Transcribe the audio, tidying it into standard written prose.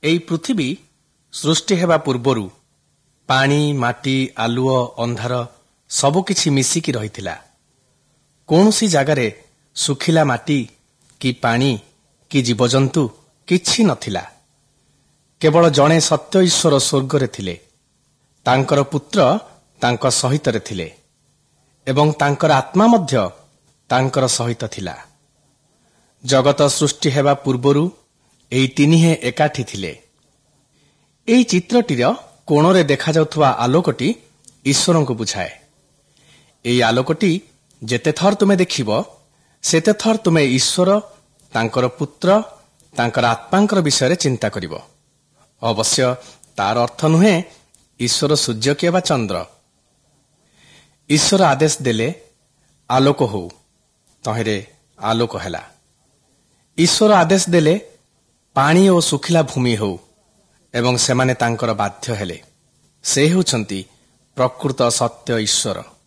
ଏହି ପୃଥିବୀ ସୃଷ୍ଟି ହେବା ପୂର୍ବରୁ ପାଣି, ମାଟି, ଆଲୁଅ, ଅନ୍ଧାର ସବୁକିଛି ମିଶିକି ରହିଥିଲା। କୌଣସି ଜାଗାରେ ଶୁଖିଲା ମାଟି କି ପାଣି କି ଜୀବଜନ୍ତୁ କିଛି ନଥିଲା। କେବଳ ଜଣେ ସତ୍ୟ ଈଶ୍ୱର ସ୍ୱର୍ଗରେ ଥିଲେ। ତାଙ୍କର ପୁତ୍ର ତାଙ୍କ ସହିତରେ ଥିଲେ ଏବଂ ତାଙ୍କର ଆତ୍ମା ମଧ୍ୟ ତାଙ୍କର ସହିତ ଥିଲା। ଜଗତ ସୃଷ୍ଟି ହେବା ପୂର୍ବରୁ ଏହି ତିନିହେଁ ଏକାଠି ଥିଲେ। ଏହି ଚିତ୍ରଟିର କୋଣରେ ଦେଖାଯାଉଥିବା ଆଲୋକଟି ଈଶ୍ୱରଙ୍କୁ ବୁଝାଏ। ଏହି ଆଲୋକଟି ଯେତେଥର ତୁମେ ଦେଖିବ ସେତେଥର ତୁମେ ଈଶ୍ୱର, ତାଙ୍କର ପୁତ୍ର, ତାଙ୍କର ଆତ୍ମାଙ୍କର ବିଷୟରେ ଚିନ୍ତା କରିବ। ଅବଶ୍ୟ ତାର ଅର୍ଥ ନୁହେଁ ଈଶ୍ୱର ସୂର୍ଯ୍ୟ କିଏ ବା ଚନ୍ଦ୍ର। ଈଶ୍ୱର ଆଦେଶ ଦେଲେ ଆଲୋକ ହଉ, ତହିଁରେ ଆଲୋକ ହେଲା। ଈଶ୍ୱର ଆଦେଶ ଦେଲେ ପାଣି ଓ ଶୁଖିଲା ଭୂମି ହେଉ ଏବଂ ସେମାନେ ତାଙ୍କର ବାଧ୍ୟ ହେଲେ। ସେ ହେଉଛନ୍ତି ପ୍ରକୃତ ସତ୍ୟ ଈଶ୍ୱର।